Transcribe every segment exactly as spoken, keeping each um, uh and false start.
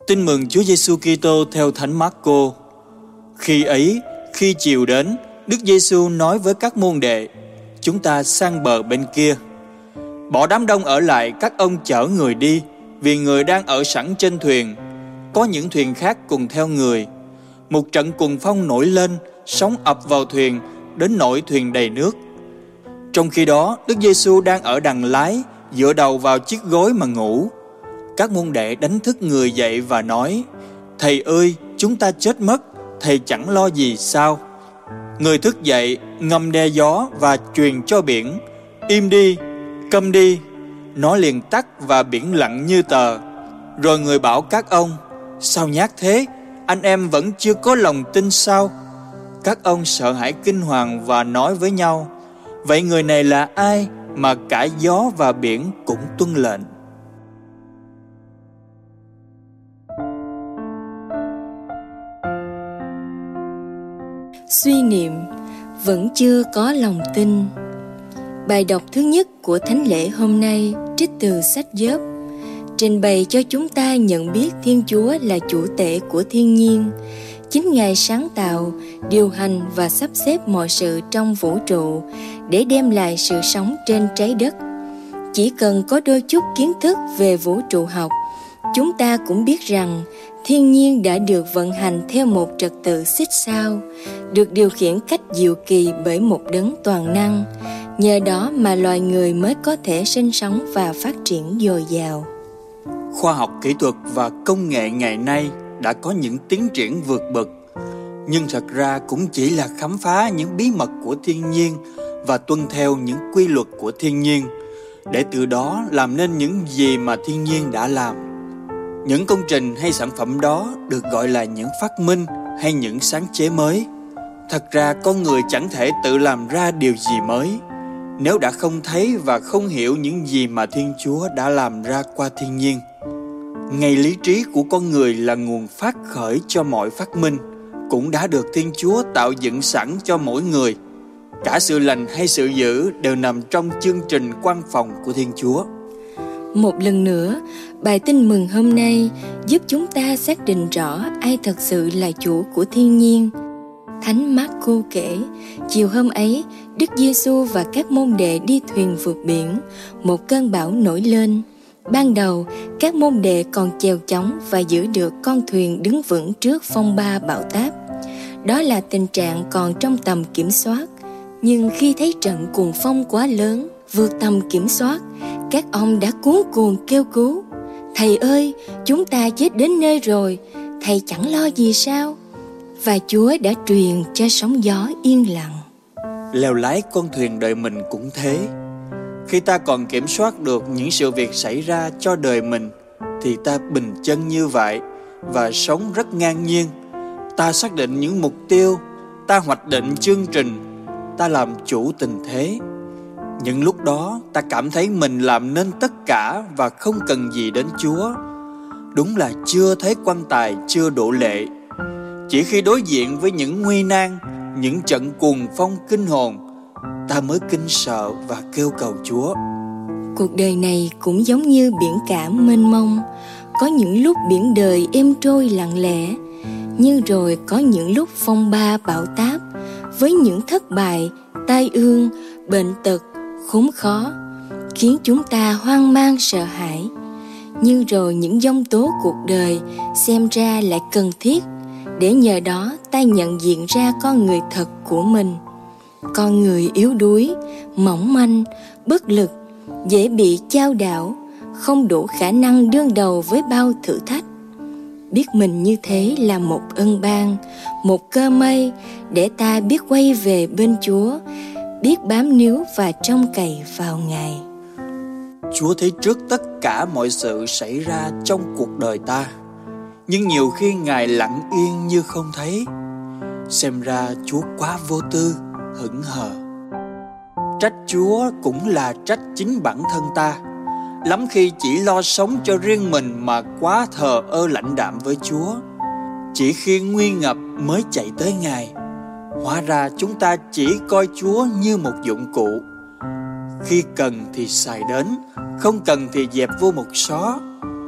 Tin mừng Chúa Giêsu Kitô theo Thánh Mác-cô. Khi ấy, khi chiều đến, Đức Giêsu nói với các môn đệ: chúng ta sang bờ bên kia. Bỏ đám đông ở lại, các ông chở người đi, vì người đang ở sẵn trên thuyền. Có những thuyền khác cùng theo người. Một trận cuồng phong nổi lên, sóng ập vào thuyền, đến nỗi thuyền đầy nước. Trong khi đó, Đức Giêsu đang ở đằng lái, dựa đầu vào chiếc gối mà ngủ. Các môn đệ đánh thức người dậy và nói: Thầy ơi, chúng ta chết mất, Thầy chẳng lo gì sao? Người thức dậy, ngâm đe gió và truyền cho biển: Im đi, câm đi. Nó liền tắt và biển lặng như tờ. Rồi người bảo các ông: Sao nhát thế? Anh em vẫn chưa có lòng tin sao? Các ông sợ hãi kinh hoàng và nói với nhau: Vậy người này là ai mà cả gió và biển cũng tuân lệnh? Suy niệm: vẫn chưa có lòng tin. Bài đọc thứ nhất của thánh lễ hôm nay trích từ sách Gióp, trình bày cho chúng ta nhận biết Thiên Chúa là chủ tể của thiên nhiên. Chính Ngài sáng tạo, điều hành và sắp xếp mọi sự trong vũ trụ để đem lại sự sống trên trái đất. Chỉ cần có đôi chút kiến thức về vũ trụ học, chúng ta cũng biết rằng thiên nhiên đã được vận hành theo một trật tự xích sao, được điều khiển cách diệu kỳ bởi một đấng toàn năng. Nhờ đó mà loài người mới có thể sinh sống và phát triển dồi dào. Khoa học kỹ thuật và công nghệ ngày nay đã có những tiến triển vượt bậc, nhưng thật ra cũng chỉ là khám phá những bí mật của thiên nhiên và tuân theo những quy luật của thiên nhiên, để từ đó làm nên những gì mà thiên nhiên đã làm. Những công trình hay sản phẩm đó được gọi là những phát minh hay những sáng chế mới. Thật ra con người chẳng thể tự làm ra điều gì mới nếu đã không thấy và không hiểu những gì mà Thiên Chúa đã làm ra qua thiên nhiên. Ngay lý trí của con người là nguồn phát khởi cho mọi phát minh, cũng đã được Thiên Chúa tạo dựng sẵn cho mỗi người. Cả sự lành hay sự dữ đều nằm trong chương trình quan phòng của Thiên Chúa. Một lần nữa, bài tin mừng hôm nay giúp chúng ta xác định rõ ai thật sự là chủ của thiên nhiên. Thánh Mác-cô kể, chiều hôm ấy, Đức Giêsu và các môn đệ đi thuyền vượt biển, một cơn bão nổi lên. Ban đầu, các môn đệ còn chèo chống và giữ được con thuyền đứng vững trước phong ba bão táp. Đó là tình trạng còn trong tầm kiểm soát. Nhưng khi thấy trận cuồng phong quá lớn, vượt tầm kiểm soát, các ông đã cuống cuồng kêu cứu: Thầy ơi, chúng ta chết đến nơi rồi, Thầy chẳng lo gì sao? Và Chúa đã truyền cho sóng gió yên lặng. Lèo lái con thuyền đời mình cũng thế. Khi ta còn kiểm soát được những sự việc xảy ra cho đời mình, thì ta bình chân như vậy và sống rất ngang nhiên. Ta xác định những mục tiêu, ta hoạch định chương trình, ta làm chủ tình thế. Những lúc đó ta cảm thấy mình làm nên tất cả và không cần gì đến Chúa. Đúng là chưa thấy quan tài chưa đổ lệ. Chỉ khi đối diện với những nguy nan, những trận cuồng phong kinh hồn, ta mới kinh sợ và kêu cầu Chúa. Cuộc đời này cũng giống như biển cả mênh mông. Có những lúc biển đời êm trôi lặng lẽ, nhưng rồi có những lúc phong ba bão táp, với những thất bại, tai ương, bệnh tật, khốn khó, khiến chúng ta hoang mang sợ hãi. Nhưng rồi những giông tố cuộc đời xem ra lại cần thiết, để nhờ đó ta nhận diện ra con người thật của mình. Con người yếu đuối, mỏng manh, bất lực, dễ bị chao đảo, không đủ khả năng đương đầu với bao thử thách. Biết mình như thế là một ân ban, một cơ may để ta biết quay về bên Chúa, biết bám níu và trông cậy vào Ngài. Chúa thấy trước tất cả mọi sự xảy ra trong cuộc đời ta, nhưng nhiều khi Ngài lặng yên như không thấy. Xem ra Chúa quá vô tư, hững hờ. Trách Chúa cũng là trách chính bản thân ta. Lắm khi chỉ lo sống cho riêng mình mà quá thờ ơ lãnh đạm với Chúa. Chỉ khi nguy ngập mới chạy tới Ngài. Hóa ra chúng ta chỉ coi Chúa như một dụng cụ. Khi cần thì xài đến, không cần thì dẹp vô một xó.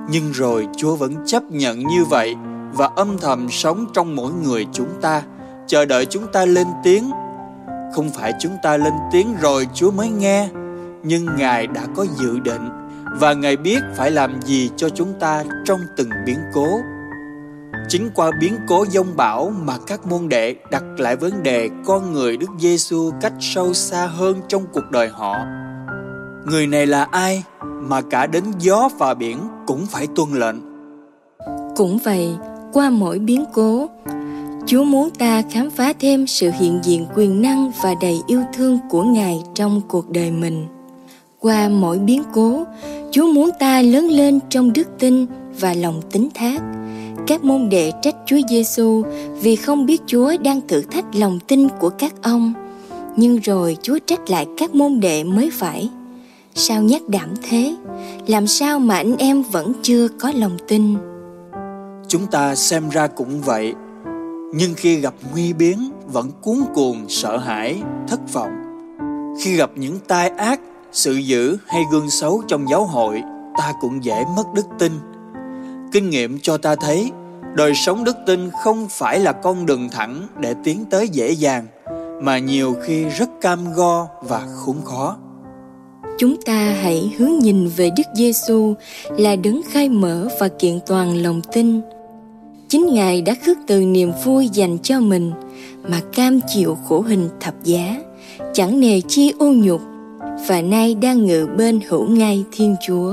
Nhưng rồi Chúa vẫn chấp nhận như vậy và âm thầm sống trong mỗi người chúng ta, chờ đợi chúng ta lên tiếng. Không phải chúng ta lên tiếng rồi Chúa mới nghe, nhưng Ngài đã có dự định và Ngài biết phải làm gì cho chúng ta trong từng biến cố. Chính qua biến cố giông bão mà các môn đệ đặt lại vấn đề con người Đức Giêsu cách sâu xa hơn trong cuộc đời họ. Người này là ai mà cả đến gió và biển cũng phải tuân lệnh? Cũng vậy, qua mỗi biến cố, Chúa muốn ta khám phá thêm sự hiện diện quyền năng và đầy yêu thương của Ngài trong cuộc đời mình. Qua mỗi biến cố, Chúa muốn ta lớn lên trong đức tin và lòng tín thác. Các môn đệ trách Chúa Giêsu vì không biết Chúa đang thử thách lòng tin của các ông. Nhưng rồi Chúa trách lại các môn đệ mới phải. Sao nhát đảm thế? Làm sao mà anh em vẫn chưa có lòng tin? Chúng ta xem ra cũng vậy, nhưng khi gặp nguy biến vẫn cuống cuồng, sợ hãi, thất vọng. Khi gặp những tai ác, sự dữ hay gương xấu trong giáo hội, ta cũng dễ mất đức tin. Kinh nghiệm cho ta thấy, đời sống đức tin không phải là con đường thẳng để tiến tới dễ dàng, mà nhiều khi rất cam go và khốn khó. Chúng ta hãy hướng nhìn về Đức Giêsu là đấng khai mở và kiện toàn lòng tin. Chính Ngài đã khước từ niềm vui dành cho mình mà cam chịu khổ hình thập giá, chẳng nề chi ô nhục, và nay đang ngự bên hữu ngai Thiên Chúa.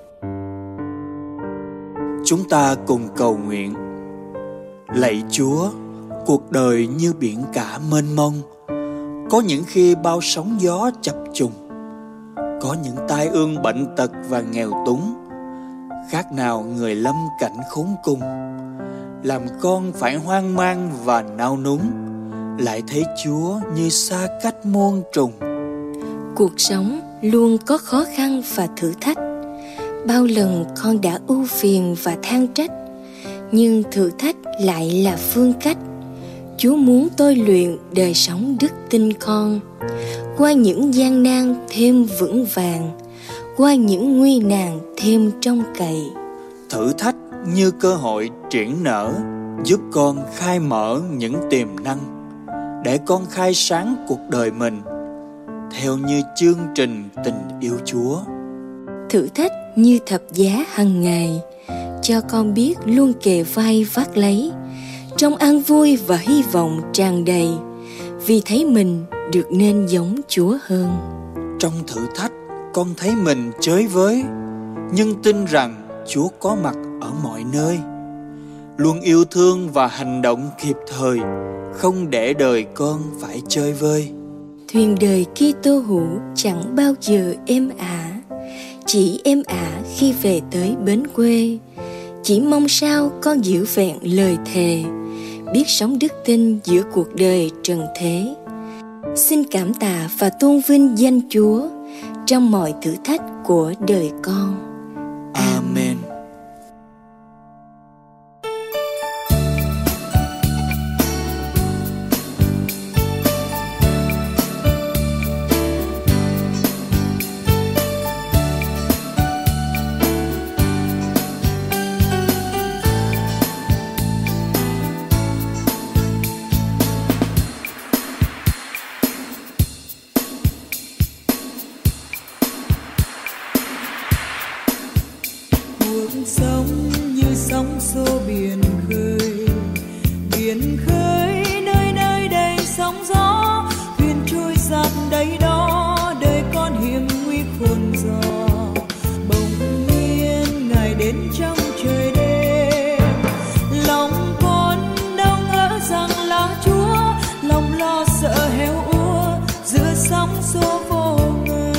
Chúng ta cùng cầu nguyện. Lạy Chúa, cuộc đời như biển cả mênh mông, có những khi bao sóng gió chập trùng, có những tai ương bệnh tật và nghèo túng, khác nào người lâm cảnh khốn cùng. Làm con phải hoang mang và nao núng, lại thấy Chúa như xa cách muôn trùng. Cuộc sống luôn có khó khăn và thử thách. Bao lần con đã ưu phiền và than trách, nhưng thử thách lại là phương cách. Chúa muốn tôi luyện đời sống đức tin con, qua những gian nan thêm vững vàng, qua những nguy nạn thêm trông cậy. Thử thách như cơ hội triển nở, giúp con khai mở những tiềm năng, để con khai sáng cuộc đời mình theo như chương trình tình yêu Chúa. Thử thách như thập giá hằng ngày, cho con biết luôn kề vai vác lấy, trong an vui và hy vọng tràn đầy, vì thấy mình được nên giống Chúa hơn. Trong thử thách, con thấy mình chới với, nhưng tin rằng Chúa có mặt ở mọi nơi, luôn yêu thương và hành động kịp thời, không để đời con phải chơi vơi. Thuyền đời Kitô hữu chẳng bao giờ êm ả, chỉ êm ả khi về tới bến quê. Chỉ mong sao con giữ vẹn lời thề, biết sống đức tin giữa cuộc đời trần thế. Xin cảm tạ và tôn vinh danh Chúa trong mọi thử thách của đời con. Amen. Cuộc sống như sóng xô biển khơi, biển khơi nơi nơi đầy sóng gió, thuyền trôi giạt đầy đó, đời con hiểm nguy khôn gió. Bỗng nhiên Ngài đến trong trời đêm, lòng con đâu ngỡ rằng là Chúa, lòng lo sợ héo úa giữa sóng xô vô ngần.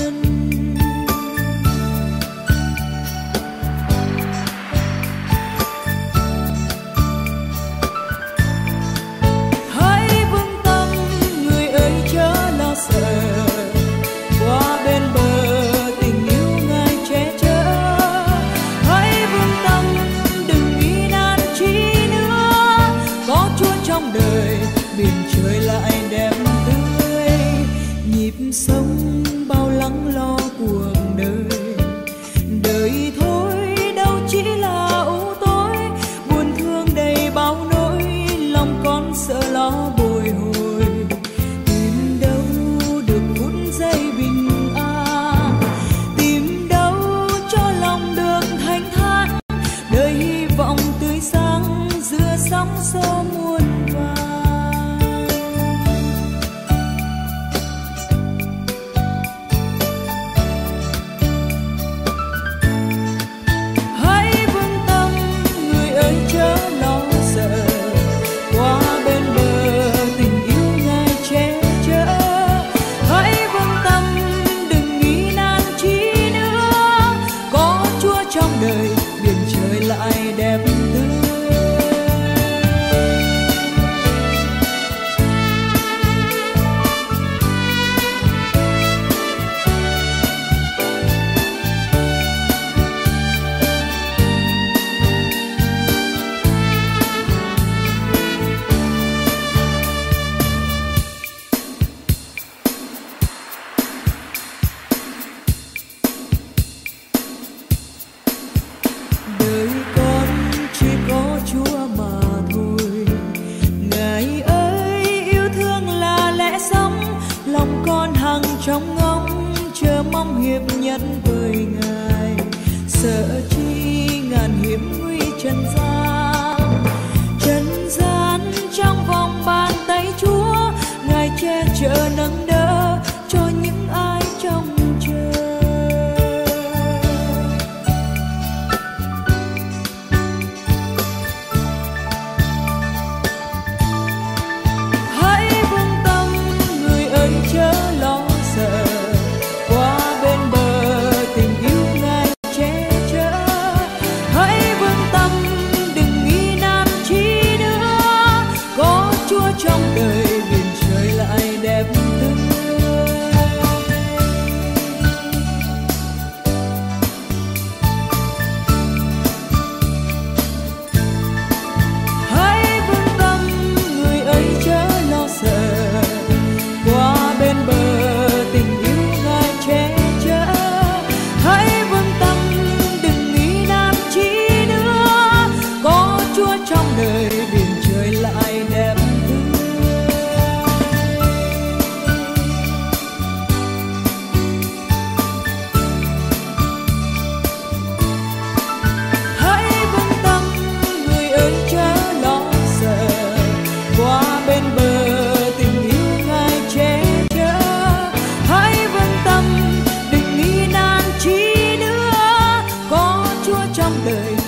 với Ngài. Sợ chi ngàn hiểm nguy trần gian, trần gian trong vòng bàn tay Chúa, Ngài che chở nâng đỡ cho những ai trông chờ. Hãy vững tâm người ơi chớ lo sợ, qua bên bờ tình yêu Ngài che chở. Hãy vững tâm đừng nghi nan chi nữa, có Chúa trong đời biển trời lại đẹp tươi. Hãy vững tâm người ơi chớ lo sợ, qua bên bờ tình yêu Ngài che chở. Hãy vững tâm đừng nghĩ nan chi nữa, có Chúa trong đời biển trời lại đẹp tươi. Hãy vững tâm người ơi chớ lo sợ, qua bên bờ tình yêu Ngài che chở. Hãy vững tâm đừng nghi nan chi nữa, có Chúa trong đời